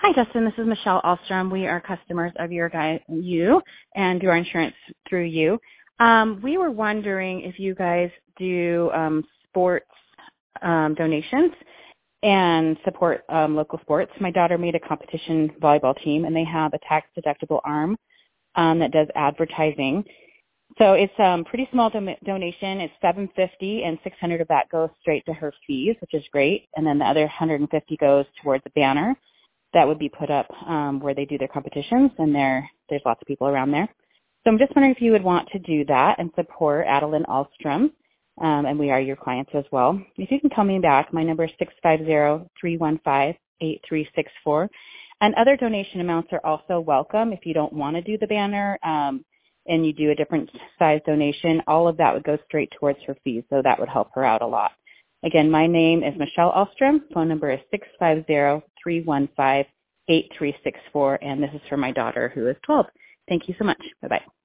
Hi, Justin. This is Michelle Alstrom. We are customers of you and do our insurance through you. We were wondering if you guys do sports donations and support local sports. My daughter made a competition volleyball team, and they have a tax-deductible arm that does advertising. So it's a pretty small donation. It's $750, and $600 of that goes straight to her fees, which is great. And then the other $150 goes towards a banner that would be put up where they do their competitions, and there's lots of people around there. So I'm just wondering if you would want to do that and support Adeline Alstrom, and we are your clients as well. If you can call me back, my number is 650-315-8364. And other donation amounts are also welcome. If you don't want to do the banner and you do a different size donation, all of that would go straight towards her fees, so that would help her out a lot. Again, my name is Michelle Alstrom. Phone number is 650-315-8364, and this is for my daughter who is 12. Thank you so much. Bye-bye.